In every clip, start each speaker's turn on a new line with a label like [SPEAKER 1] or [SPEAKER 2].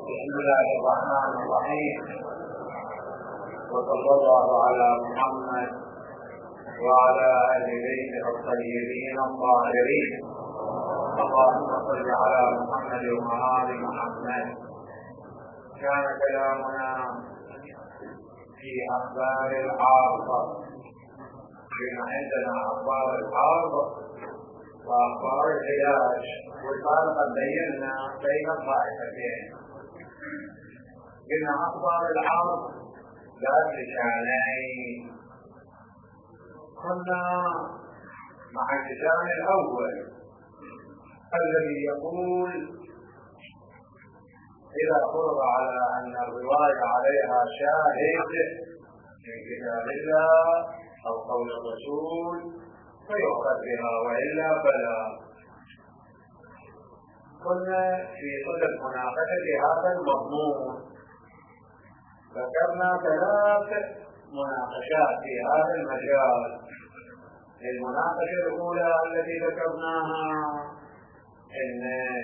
[SPEAKER 1] بسم الله الرحمن الرحيم. وصلى الله على محمد وعلى آل بيته الطيبين الطاهرين. اللهم صل على محمد وآل محمد. كان كلامنا في أخبار العارضة، بما عندنا أخبار العارضة وأخبار العلاج، وقال قد بينا بين الطائفتين بأن أخبار العرض ذات لسانين. كنا مع اللسان الأول الذي يقول إذا فرض على أن الرواية عليها شاهد من كتاب الله أو قول الرسول فيؤخذ بها، وإلا فلا. كنا في صدد مناقشة هذا المضمون، ذكرنا 3 مناقشات في هذا المجال. المناقشة الأولى التي ذكرناها إن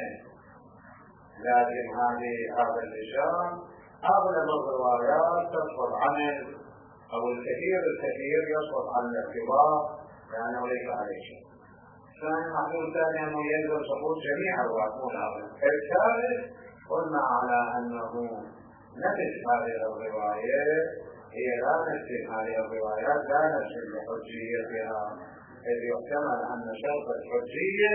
[SPEAKER 1] لازم هذا اللسان أغلب الروايات تسقط عنه، أو الكثير يسقط عن الارتباط لأنه ليس عليه شيء. ثاني محلول ثاني أنه يلزم سقوط جميع الروايات. الثالث قلنا على أنه نفس هذه الروايات هي لا نفس هذه الروايات لا نفس بحجيتها، إذ يحتمل أن شرط الحجية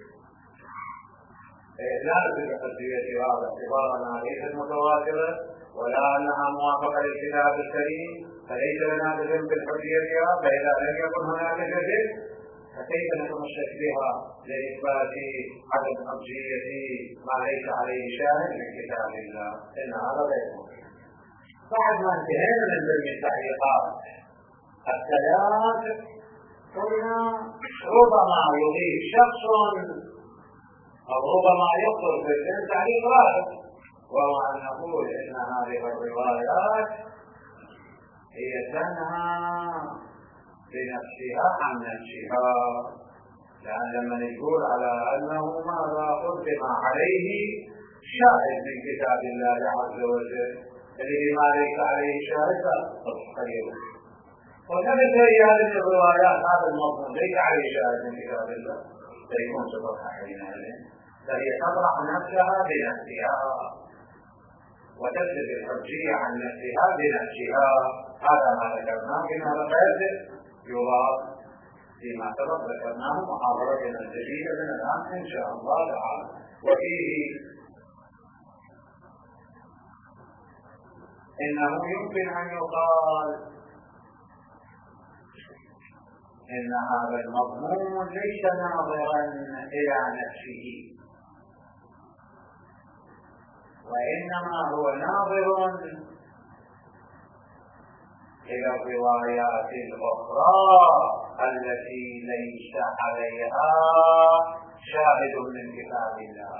[SPEAKER 1] لا بحجيتها باعتبارنا ليست متواترة، ولا أنها موافقة للكتاب الكريم فليس لنا بذنب بالحجيتها. فإذا لم يكن هناك جدل فكيف نتمسك بها لإثبات عدم حجية ما ليس عليه شاهد من كتاب الله؟ إن هذا غير ممكن. بعد ما انتهينا من ضمن التعليقات الثلاث قلنا ربما يضيف شخص أو ربما يخطر في الذهن تعليق رابع، وهو أن نقول إن هذه الروايات هي تنهى بنفسها عن نفسها، لأن لما نقول على أنه ماذا قدم عليه شاهد من كتاب الله عز وجل الذي ما ليس عليه شاهد فخير. وكذلك هي هذه الروايات هذا المضمون ليس عليه شاهد من كتاب الله فيكون سبب حقيقة عليه، فهي تطرح نفسها بنفسها وتثبت الحجية عن نفسها بنفسها. هذا ما ذكرناه من هذا الغير يراد فيما سبق ذكرناه محاضرتنا الجديدة من الآن إن شاء الله تعالى. وفيه إنه يمكن أن يقال إن هذا المضمون ليس ناظرا إلى نفسه، وإنما هو ناظر إلى الروايات الأخرى التي ليس عليها شاهد من كتاب الله.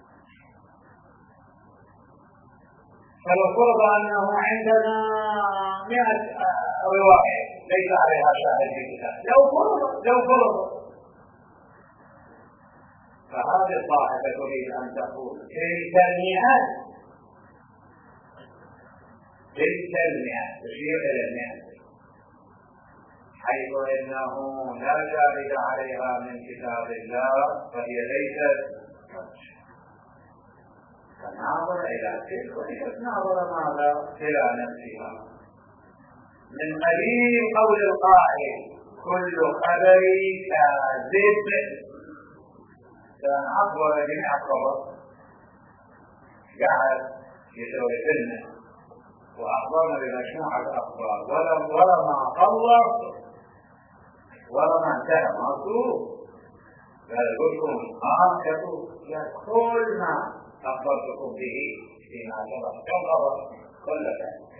[SPEAKER 1] فلو فرض أنه عندنا 100 رواية ليس عليها شاهد من كتاب، لو فرض فهذه الطائفة تريد أن تقول تلك المئات تشير إلى المئات، حيث إنه لا شاهد عليها من كتاب الله فهي ليست فناظر إلى تلك وليست ناظر ماذا إلى نفسها. من قليل قول القائل كل خبر كاذب، كان أكبر جميع الخبر قاعد يسوي فيلم وأخبرنا بمجموعة أخبار ولما خلص ولما انتهى مطلوب قال لكم كل ما أخبرتكم به فيما سبق كم خبر كل ذلك.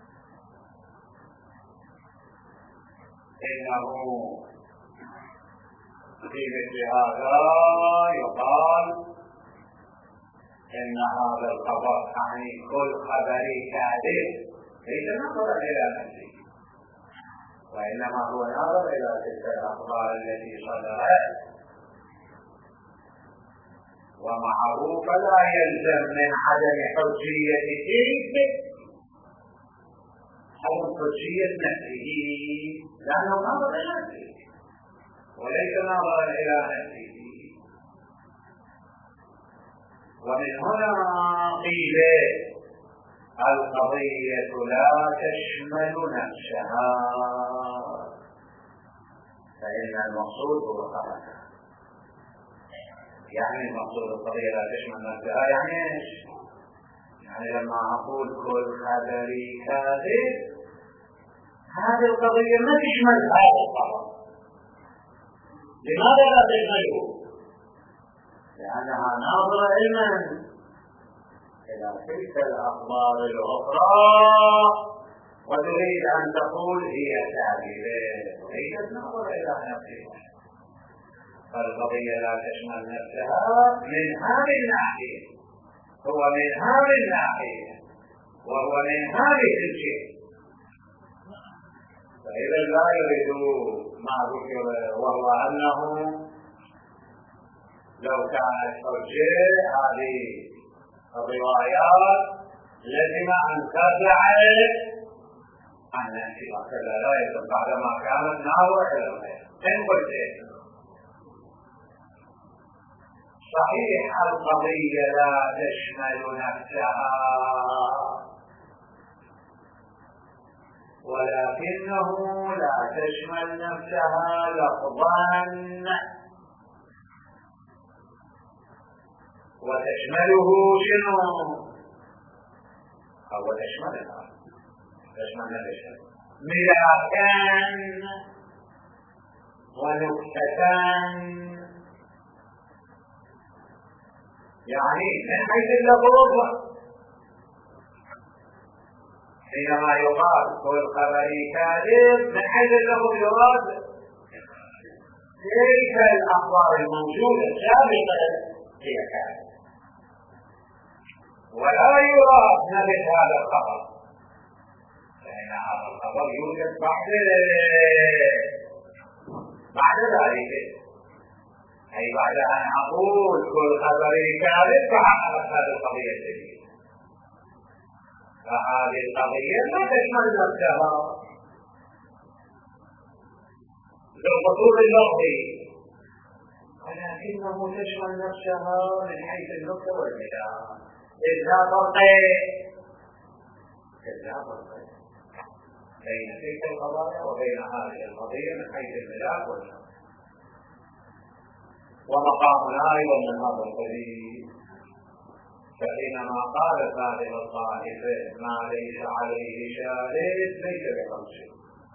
[SPEAKER 1] إنه في مثل هذا يقال إن هذا الخبر يعني كل خبر كاذب ليس نظرا إلى نفسه، وإنما هو نظر إلى تلك الأخبار التي صدرت ومعه فلا يلزم من عدم حجية تلك عدم حجية نفسه، لأنه نظر إلى نفسه وليس نظرا إلى نفسه. ومن هنا قيل القضية لا تشمل نفسها، فإن المقصود هو خبرها. يعني المقصود القضية لا تشمل نفسها يعني ايش؟ يعني لما أقول كل خبري كاذب، هذه القضية ما تشمل هذا الخبر. لماذا لا تشمله؟ لأنها ناظرة علما إلى تلك الأخبار الأخرى وتريد أن تقول هي كاذبة، وليست ناظرة إلى نفسها. فالقضية لا تشمل نفسها من هذه الناحية، هو من هذه الناحية، وهو من هذه الجهة. فإذا لا يريد ما ذكر، وهو أنه لو كانت حجة هذه الروايات لزم أن ترجع عن نفسها، كلا لا يلزم بعدما كانت ناظرة إلى الغير. إن قلت صحيح القضية لا تشمل نفسها، ولكنه لا تشمل نفسها لفظا وتشمله شنو؟ أو تشملها تشمل نفسها ملاكان ونكتتان، يعني من حيث اللفظ حينما يقال كل خبري كاذب من حيث اللفظ يراد تلك الأخبار الموجودة سابقا هي كاذب، ولا يراد نبت هذا الخبر، فإن هذا الخبر يوجد بعد ذلك، أي بعد أن أقول كل خبري كاذب فحققت هذه القضية الجديدة. فهذه القضية لا تشمل نفسها بالخطوط اللفظي، ولكنه تشمل نفسها من حيث النكتة والملاك. إذ لا فرق بين تلك القضايا وبين هذه القضية من حيث الملاك والنكتة. ومقامنا أيضا من هذا القبيل، فحينما قال هذه الطائفة ما ليس عليه شاهد ليس بحجة،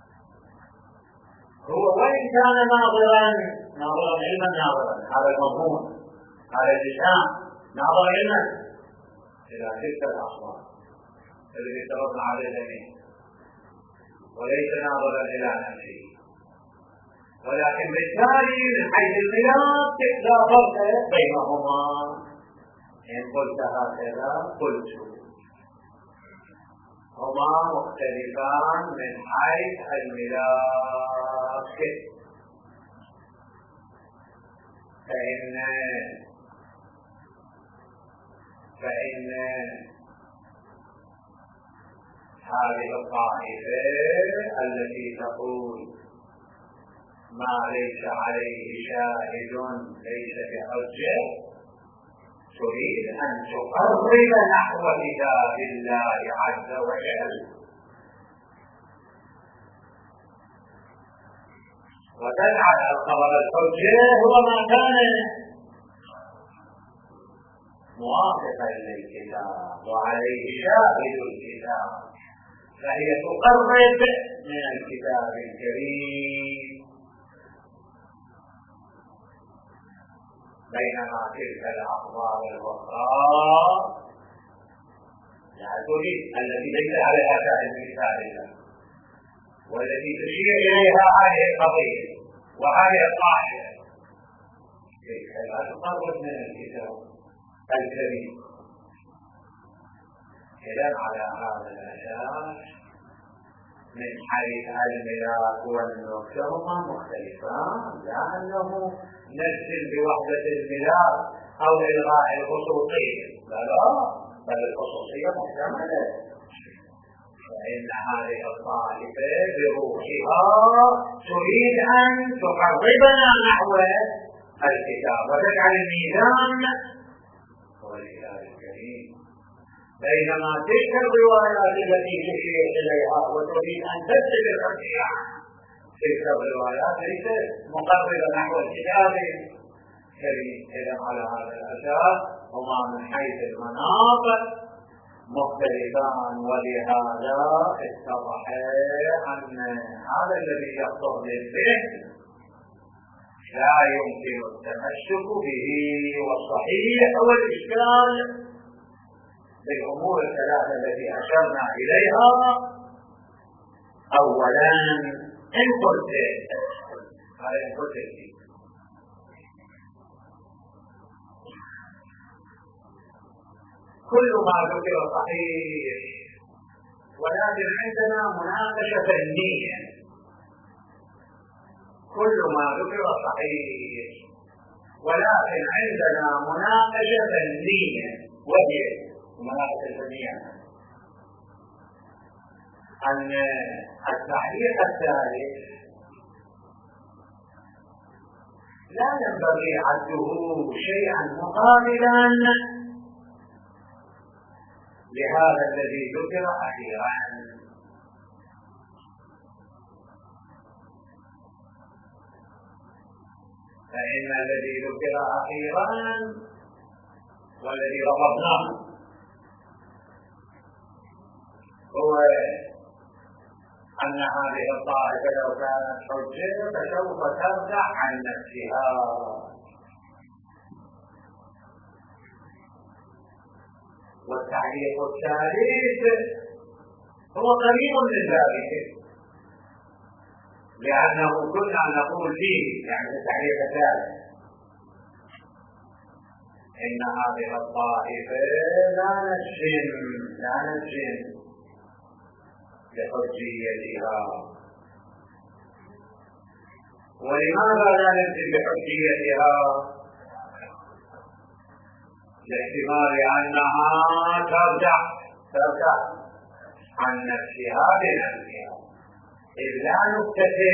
[SPEAKER 1] هو وإن كان ناظرا علما ناظرا على المضمون على اللسان، ناظر علما إلى تلك الأخبار التي افترضنا عليه الجميع، وليس ناظرا إلى نفسه. ولكن بالتالي من حيث الملاك لا فرق بينهما. إن قلت هكذا قلت هما مختلفان من حيث الملاك، فإن هذه الطائفة التي تقول ما ليس عليه شاهد ليس بحجة تريد أن تقرب نحو كتاب الله عز وجل، وتجعل الخبر الحجة هو ما كان موافقا للكتاب وعليه شاهد الكتاب، فهي تقرب من الكتاب الكريم. بينما تلك الأخبار الأخرى لا تريد، التي ليس عليها شاهد من كتاب الله، والتي تشير إليها هذه القضية وهذه الطائفة، تلك لا تقرب من الكتاب الكريم. إذا على هذا الأساس من حيث الملاك والنكتة هما مختلفان، لا أنه نجزم بوحدة الملاك أو إلغاء الخصوصية، لا، بل الخصوصية محتملة، فإن هذه الطائفة بروحها تريد أن تقربنا نحو الكتاب وتجعل الميزان هو الكتاب الكريم، بينما تلك الروايات التي تشير إليها وتريد أن تسلب الحرية تلك الروايات ليست مقربة نحو الكتاب الكريم. إذا على هذا الأساس هما من حيث المناط مختلفان، ولهذا اتضح أن هذا الذي يخطر للذهن لا يمكن التمسك به، والصحيح هو الإشكال بالأمور الثلاثة التي أشرنا إليها. أولا إن قلت كل ما ذكر صحيح، ولكن عندنا مناقشة فنية. كل ما ذكر صحيح ولكن عندنا مناقشة فنية، وهي المناقشة الفنية أن التعليق الثالث لا ينبغي عده شيئا مقابلا لهذا الذي ذكر أخيرا، فإن الذي ذكر أخيرا والذي رفضناه هو أن هذه الطائفة لو كانت حجة فسوف ترجع عن نفسها، والتعليق الثالث هو قريب من ذلك، لأنه كنا نقول فيه يعني التعليق الثالث إن هذه الطائفة لا نجزم بحجيتها. ولماذا لا نجزم بحجيتها؟ لاحتمال أنها ترجع عن نفسها بنفسها، إذ لا نكتفي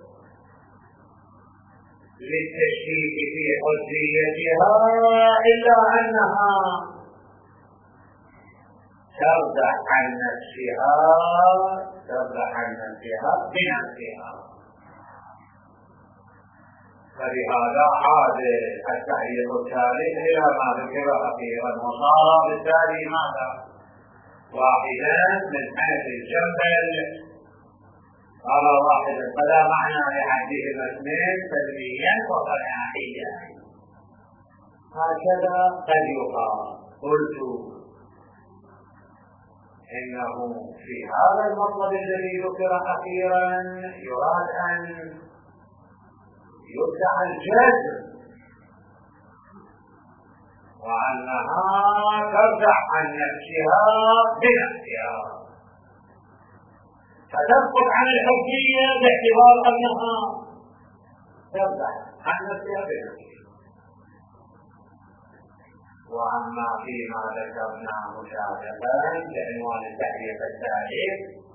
[SPEAKER 1] للتشكيك في حجيتها إلا أنها ترجع عن نفسها بنفسها. فلهذا عاد التعليق الثالث إلى ما ذكر أخيرا، وصار بالتالي ماذا؟ واحدا من حيث الجنبل، قال واحدا فلا معنى لحدهما اثنين سلميا وصناعيا. هكذا قد يقال. قلت إنه في هذا المطلب الذي ذكر أخيرا يراد أن يبدأ الجزم، وأنها ترجع عن نفسها بنفسها، فتسقط عن الحجية باعتبار أنها ترجع عن نفسها بنفسها. وأما فيما ذكرناه سابقا بعنوان التعليق الثالث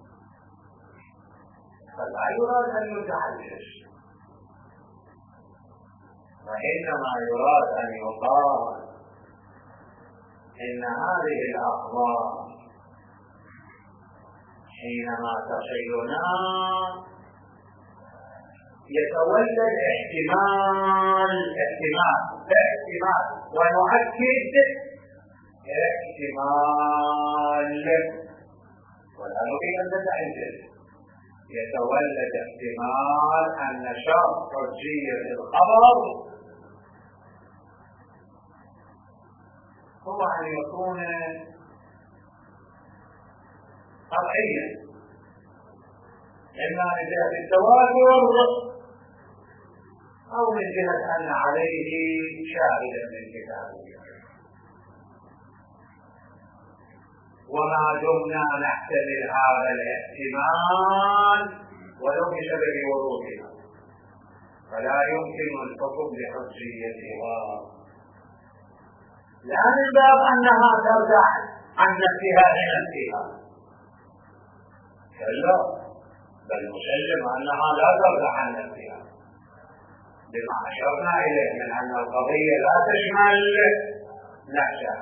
[SPEAKER 1] فلا يراد أن يرجع الجزم، وإنما يراد أن يقال إن هذه الأخبار حينما تصلنا يتولد احتمال ونؤكد احتمال، ولا نريد أن نتعجل، يتولد احتمال أن شرط حجية الخبر هو أن يكون قطعيا، إما من جهة التواتر أو من جهة أن عليه شاهدا من كتابه. وما دمنا نحتمل هذا الاحتمال ولو بسبب وروثها فلا يمكن الحكم بحجيتها. لا من باب أنها ترجع عن نفسها لنفسها، كلا، بل مسلم أنها لا ترجع عن نفسها بما أشرنا إليه من أن القضية لا تشمل نفسها،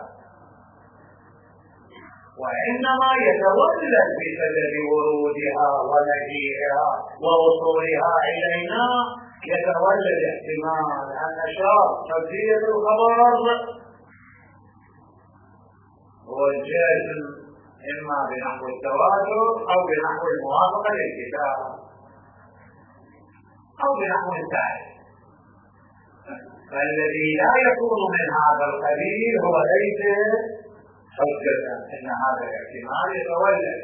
[SPEAKER 1] وإنما يتولد بسبب ورودها ومجيئها ووصولها إلينا، يتولد احتمال أن شرط تبديل الخبر هو الجازم إما بنحو التواتر أو بنحو الموافقة للكتاب أو بنحو الثالث. فالذي لا يكون من هذا القبيل هو ليس حجة، إن هذا الاحتمال يتولد،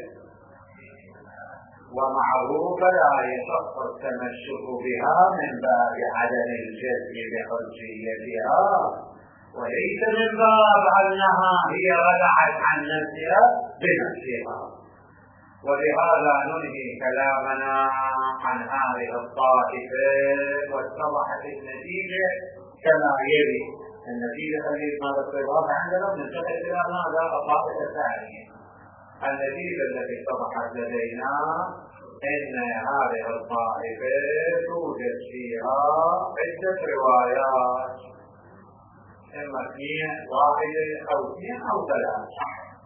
[SPEAKER 1] ومعه فلا يصح التمسك بها من باب عدم الجزم بحجيتها، وليس من باب أنها هي رجعت عن نفسها بنفسها. ولهذا ننهي كلامنا عن هذه الطائفة، واتضحت النتيجة كما يلي. النتيجة التي نرتبها عندنا ننتقل إلى ماذا؟ الطائفة الثانية. النتيجة التي اتضحت لدينا إن هذه الطائفة توجد فيها عدة روايات، إما اثنين واحدة أو اثنين أو ثلاثة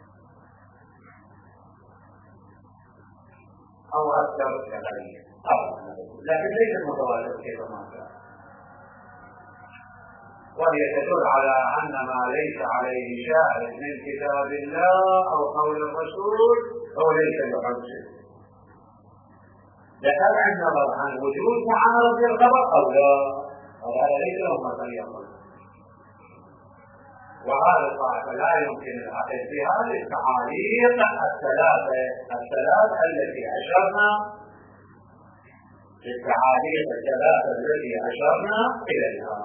[SPEAKER 1] أو أكثر كذلك، لكن ليس متواتر كما قال. وهي تدل على أن ما ليس عليه شاهد من كتاب الله أو قول الرسول هو ليس بحجة. ذكر عن نظر عن وجود معارض الخبر أو لا، وهذا ليس له مثل يقول. وهذا الطائفة لا يمكن الأخذ بها للتعاليق الثلاثة التي أشرنا، للتعاليق الثلاثة التي أشرنا إليها.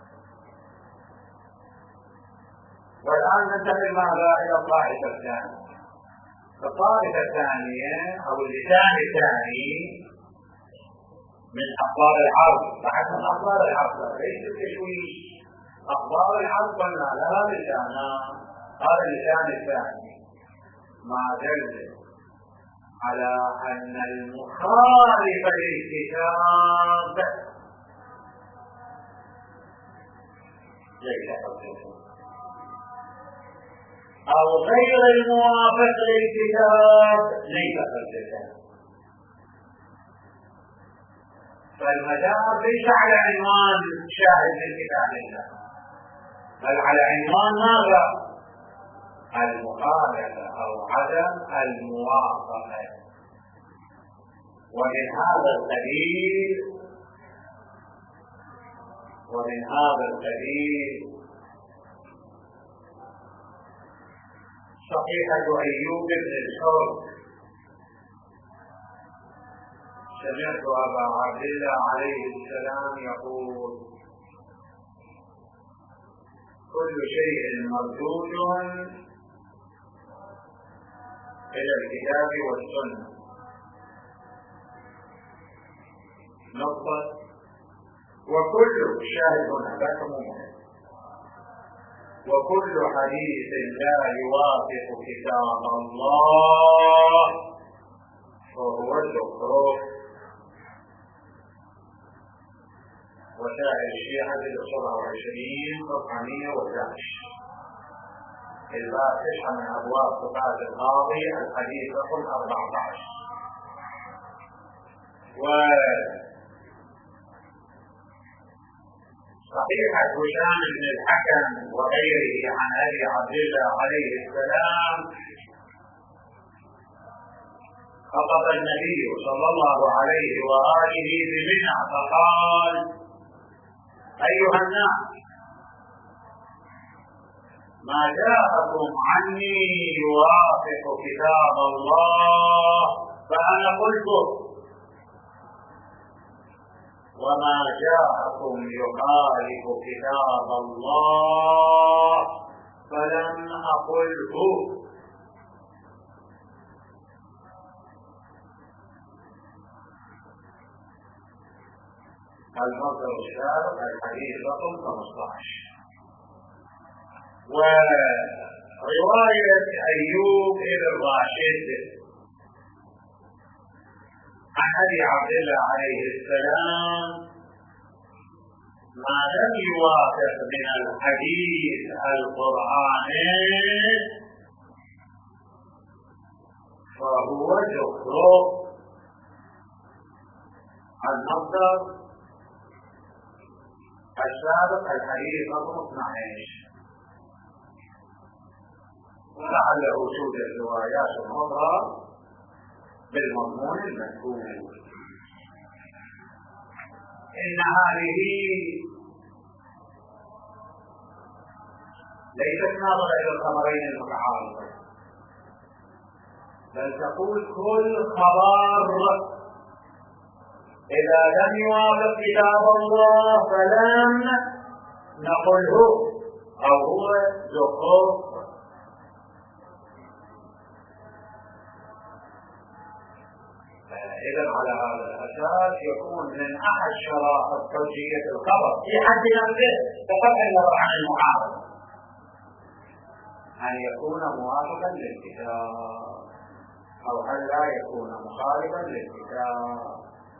[SPEAKER 1] والآن ننتقل ماذا إلى الطائفة الثانية. الطائفة الثانية أو اللسان الثاني من أخبار العرض، بعد من أخبار العرض ليس التشويش. أخبار العرض قلنا لها لسانان، هذا اللسان الثاني ما دل على أن المخالف للكتاب ليس حجة، أو غير الموافق للكتاب ليس حجة. فالمدار ليس على عنوان شاهد للكتاب الله، بل على عنوان ماذا؟ المخالفة أو عدم الموافقة. ومن هذا القبيل صحيحة أيوب بن الحر. سمعت أبا عبد الله عليه السلام يقول: كل شيء مردود إلى الكتاب والسنة. نقطة. وكل شاهد هذا مهم. وكل حديث لا يوافق كتاب الله فهو الزخرف. وسائل الشيعة 27 صفحة 111. الباب 9 من أبواب صفات القاضي، الحديث رقم 14. وصحيحة هشام بن الحكم وغيره عن أبي عبد الله عليه السلام: خطب النبي صلى الله عليه وآله بمنى فقال: أيها الناس، ما جاءكم عني يوافق كتاب الله فأنا قلته، وما جاءكم يخالف كتاب الله فلم أقله. المصدر الشارع الحديث رقم 15. ورواية أيوب بن الراشد عن أبي عبد الله عليه السلام ما لم يوافق من الحديث القرآني فهو ذكر المصدر السابق الحديث رقم 12. ولعله توجد روايات أخرى بالمضمون المذكور. إن هذه ليست ناظرة إلى الخبرين المتعارضين، بل تقول كل خبر إذا لم يوافق كتاب الله فلم نقله أو هو ذكر. إذا على هذا الأساس يكون من أحد شرائط توجيهية الخبر في حد نفسه فقط النظر عن المعارض أن يكون موافقا للكتاب أو أن لا يكون مخالفا للكتاب.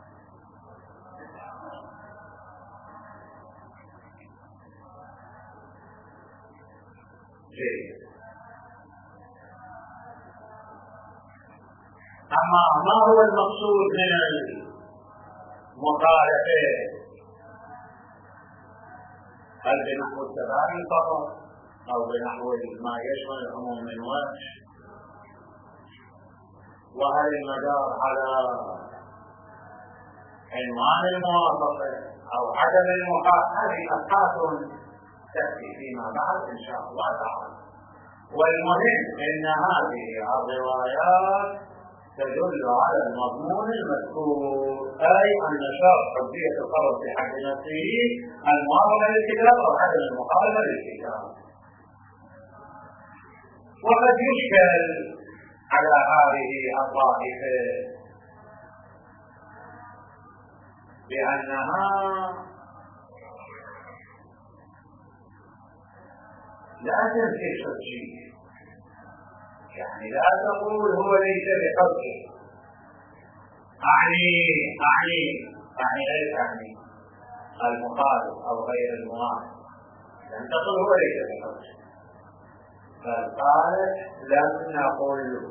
[SPEAKER 1] جيد. أما ما هو المقصود من المخالفة؟ هل بنحو التباين فقط أو بنحو ما يشمل العموم من وجه؟ وهل المدار على عنوان الموافقة أو عدم المخالفة؟ هذه أبحاث تأتي فيما بعد إن شاء الله تعالى. والمهم أن هذه الروايات تدل على المضمون المذكور، أي أن شرط حجية الخبر في حد نفسه الموافقة للكتاب أو عدم المخالفة للكتاب. وقد يشكل على هذه الطائفة بأنها لا تنفي الحجية، يعني لا تقول هو ليس بحجة. أعني ليس أعني المخالف أو غير الموافق، لم تقل هو ليس بحجة، بل قالت لم نقله.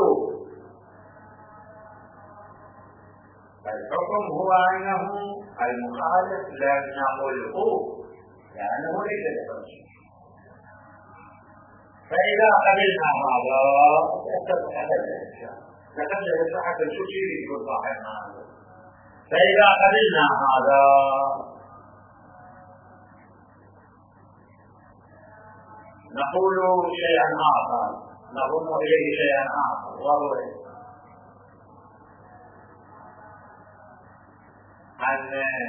[SPEAKER 1] الحكم هو أنه المخالف لم نقله لأنه ليس بحجة. فإذا قبلنا هذا لقد جلسحة الشكير يقول صاحبنا هذا. فإذا قبلنا هذا نقول شيئا آخر، نضم إليه شيئا آخر، وهو أن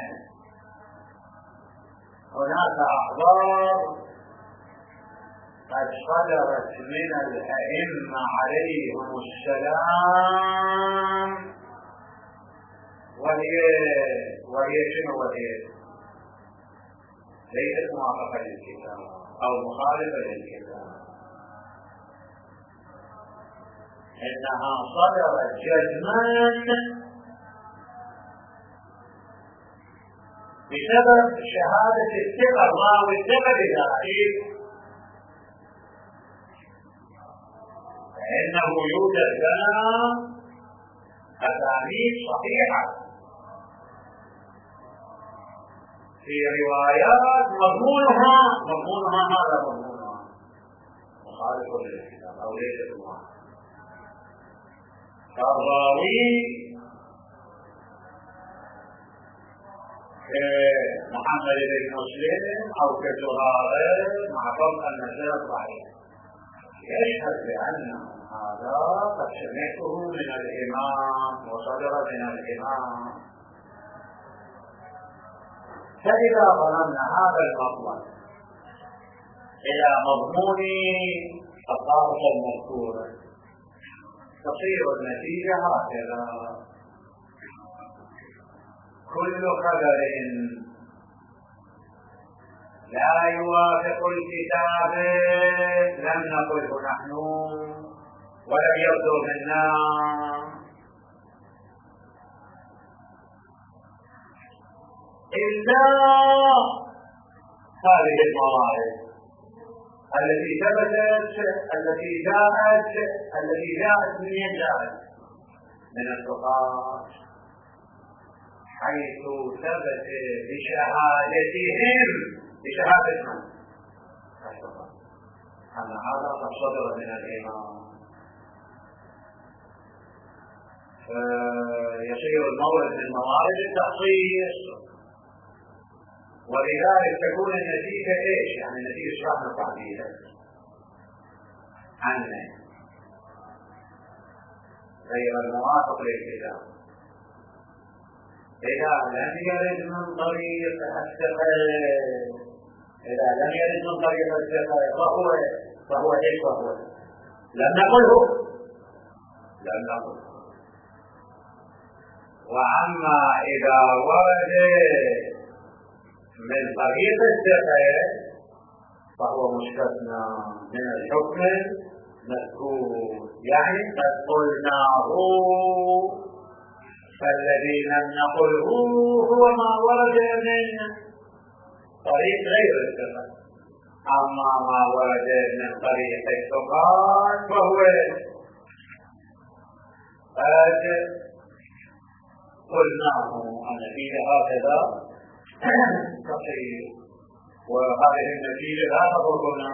[SPEAKER 1] هناك أخبار قد صدرت من الأئمة عليهم السلام وهي شنو؟ ليست موافقة للكتاب أو مخالفة للكتاب، إنها صدرت جزما بسبب شهادة الثقة راوي الثقة بذلك، فإنه يوجد لنا أسانيد صحيحة في روايات مضمونها ماذا مضمونها؟ مخالف للكتاب أو ليس موافق. فالراوي كمحمد بن مسلم أو كزرارة مع فرق المسألة صحيح يشهد بأنه هذا قد سمعته من الإمام وصدر من الإمام. فإذا ظننا هذا المطلب إلى مضمون الطائفة المذكورة تصير النتيجة هكذا: كل خبر لا يوافق الكتاب لم نقله نحن ولم يصدر منا. إلا هذه الموارد التي ثبتت التي جاءت من الفقهاء حيث ثبت بشهادتهم بشهادة من؟ أن هذا قد صدر من الإمام، فيصير المورد من موارد التخصيص، ولذلك تكون النتيجة ايش؟ يعني النتيجة شرحنا تعديلا عنه غير الموافق للكتاب. إذا لم يرد من طريق الثقة فهو ايش؟ فهو لم نقله. وأما إذا ورد من طريق الثقة فهو مستثنى من الحكم المذكور، يعني قد قلناه، فالذي لم نقله هو ما ورد من طريق غير الثقة. أما ما ورد من طريق الثقات فهو قد قلناه أن فيه هكذا تصير، وهذه النتيجة لا تضرنا،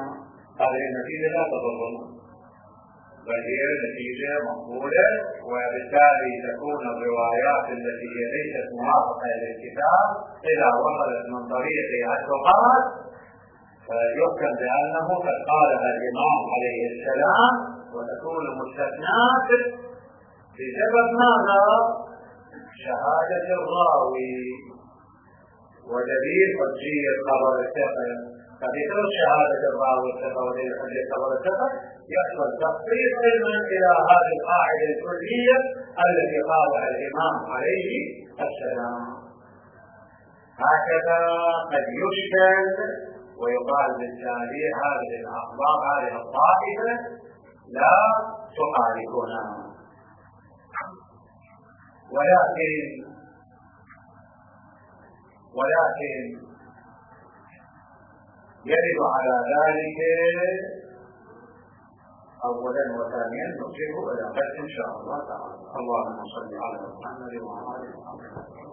[SPEAKER 1] بل هي نتيجة مقبولة، وبالتالي تكون الروايات التي هي ليست موافقة للكتاب إذا وصلت من طريق الثقات فيحكم بأنه قد قالها الإمام عليه السلام، وتكون مستثناة بسبب ماذا؟ شهادة الراوي. ودليل حجية خبر الثقة فذكر شهادة الراوي الثقة ودليل حجية خبر الثقة يحصل تخصيص علما إلى هذه القاعدة الكلية التي قالها الإمام عليه السلام. هكذا قد يشكل ويقال بالتالي هذه الأخبار هذه الطائفة لا تخالفنا، ولكن يرد على ذلك أولا وثانيا نصيبه إلى غد إن شاء الله تعالى. اللهم صل على محمد وعلى آله وصحبه.